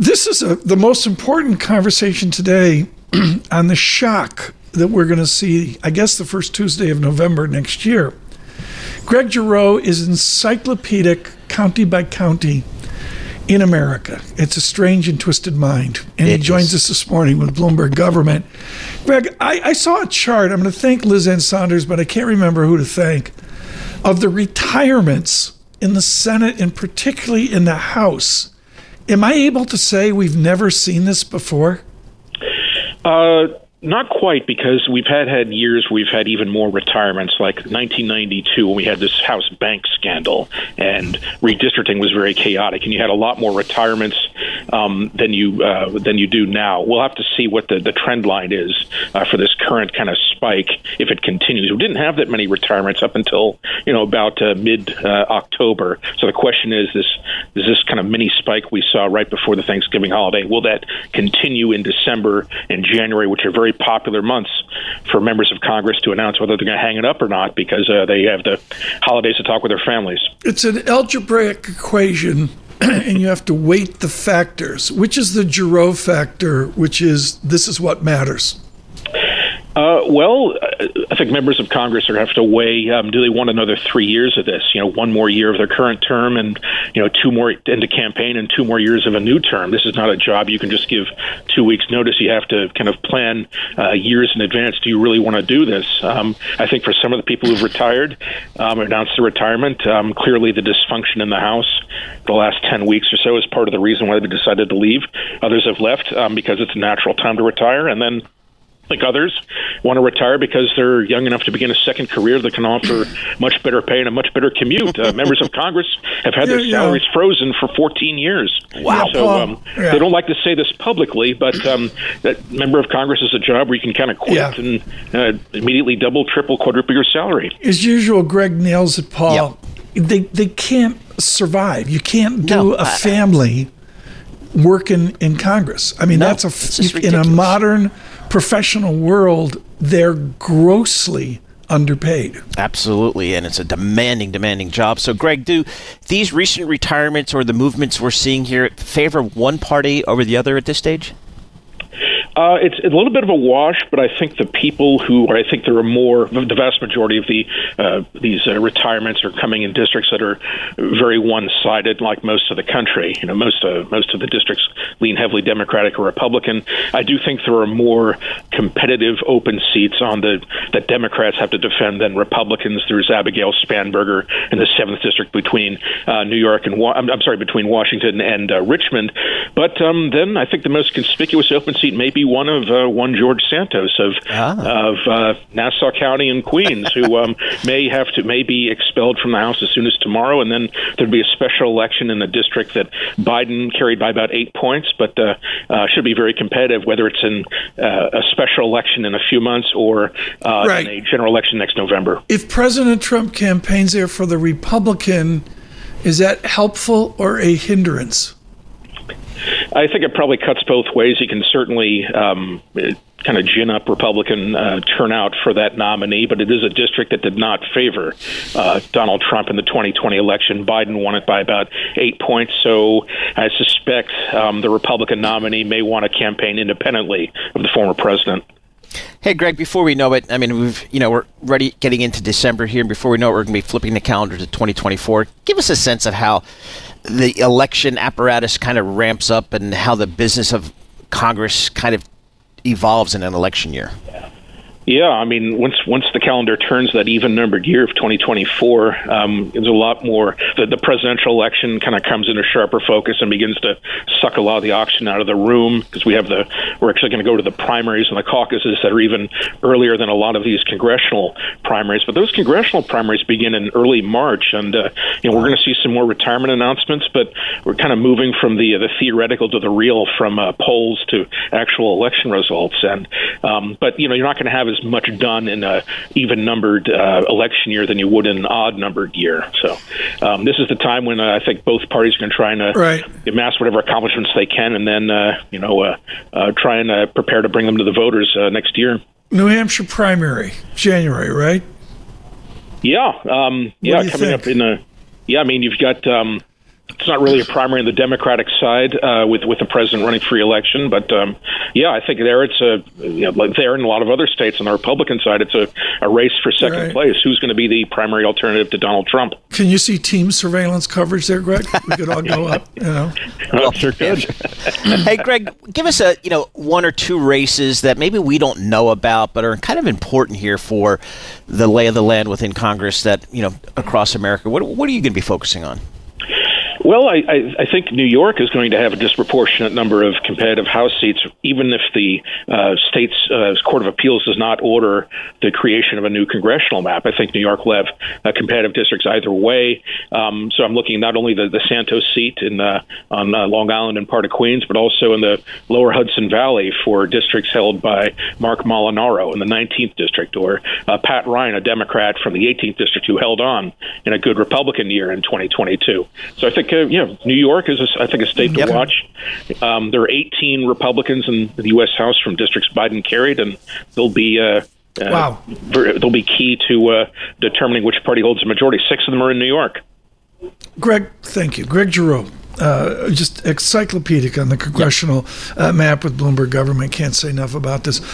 This is the most important conversation today on the shock that we're going to see, I guess, the first Tuesday of November next year. Greg Giroux is encyclopedic, county by county, in America. It's a strange and twisted mind. And he joins us this morning with Bloomberg Government. Greg, I saw a chart. I'm going to thank Liz Ann Saunders, but I can't remember who to thank, of the retirements in the Senate and particularly in the House. Am I able to say we've never seen this before? Not quite, because we've had years we've had even more retirements, like 1992 when we had this House bank scandal and redistricting was very chaotic, and you had a lot more retirements than you do now. We'll have to see what the trend line is for this current kind of spike if it continues. We didn't have that many retirements up until about mid October. So the question is this kind of mini spike we saw right before the Thanksgiving holiday, will that continue in December and January, which are very popular months for members of Congress to announce whether they're going to hang it up or not, because they have the holidays to talk with their families. It's an algebraic equation, and you have to weight the factors. Which is the Giroux factor, which is this is what matters? Well, I think members of Congress are going to have to weigh, do they want another 3 years of this? One more year of their current term and, 2 more into campaign and 2 more years of a new term. This is not a job you can just give 2 weeks notice. You have to kind of plan years in advance. Do you really want to do this? I think for some of the people who've retired, announced their retirement, clearly the dysfunction in the House the last 10 weeks or so is part of the reason why they decided to leave. Others have left because it's a natural time to retire. And then like others want to retire because they're young enough to begin a second career that can offer much better pay and a much better commute. Members of Congress have had their salaries frozen for 14 years. Wow. So they don't like to say this publicly, but that member of Congress is a job where you can kind of quit and immediately double, triple, quadruple your salary. As usual, Greg nails it, Paul. Yep. They can't survive. You can't do a family working in Congress. I mean, that's in a modern professional world, they're grossly underpaid. Absolutely, and it's a demanding job. So, Greg, do these recent retirements or the movements we're seeing here favor one party over the other at this stage? It's a little bit of a wash, but I think the people I think there are more, the vast majority of these retirements are coming in districts that are very one-sided, like most of the country. Most of the districts lean heavily Democratic or Republican. I do think there are more competitive open seats that Democrats have to defend than Republicans. There's Abigail Spanberger in the 7th district between New York and between Washington and Richmond. But then I think the most conspicuous open seat may be one George Santos of Nassau County and Queens, who may be expelled from the House as soon as tomorrow, and then there'd be a special election in a district that Biden carried by about 8 points, but should be very competitive, whether it's in a special election in a few months or in a general election next November. If President Trump campaigns there for the Republican, is that helpful or a hindrance? I think it probably cuts both ways. You can certainly kind of gin up Republican turnout for that nominee, but it is a district that did not favor Donald Trump in the 2020 election. Biden won it by about 8 points, so I suspect the Republican nominee may want to campaign independently of the former president. Hey, Greg, before we know it, I mean, we're ready getting into December here, and before we know it, we're going to be flipping the calendar to 2024. Give us a sense of how the election apparatus kind of ramps up and how the business of Congress kind of evolves in an election year. Yeah, I mean, once the calendar turns that even-numbered year of 2024, there's a lot more. The presidential election kind of comes into sharper focus and begins to suck a lot of the oxygen out of the room, because we're actually going to go to the primaries and the caucuses that are even earlier than a lot of these congressional primaries. But those congressional primaries begin in early March, and we're going to see some more retirement announcements. But we're kind of moving from the theoretical to the real, from polls to actual election results. And but you're not going to have as much done in a even-numbered election year than you would in an odd-numbered year. So this is the time when I think both parties are going to try and amass whatever accomplishments they can, and then try and prepare to bring them to the voters next year. New Hampshire primary, January, right? Yeah, coming up in I mean, you've got It's not really a primary on the Democratic side with the president running for re-election, but I think there it's like there in a lot of other states on the Republican side, it's a race for second place. Who's going to be the primary alternative to Donald Trump? Can you see team surveillance coverage there, Greg? We could all go up, Well, sure could. Hey, Greg, give us one or two races that maybe we don't know about, but are kind of important here for the lay of the land within Congress that across America. What are you going to be focusing on? Well, I think New York is going to have a disproportionate number of competitive House seats, even if the state's Court of Appeals does not order the creation of a new congressional map. I think New York will have competitive districts either way. So I'm looking not only the Santos seat on Long Island and part of Queens, but also in the lower Hudson Valley for districts held by Mark Molinaro in the 19th district, or Pat Ryan, a Democrat from the 18th district who held on in a good Republican year in 2022. So I think New York is, I think, a state to watch. There are 18 Republicans in the U.S. House from districts Biden carried, and they'll be they'll be key to determining which party holds the majority. 6 of them are in New York. Greg, thank you. Greg Giroux, just encyclopedic on the congressional map with Bloomberg Government. Can't say enough about this.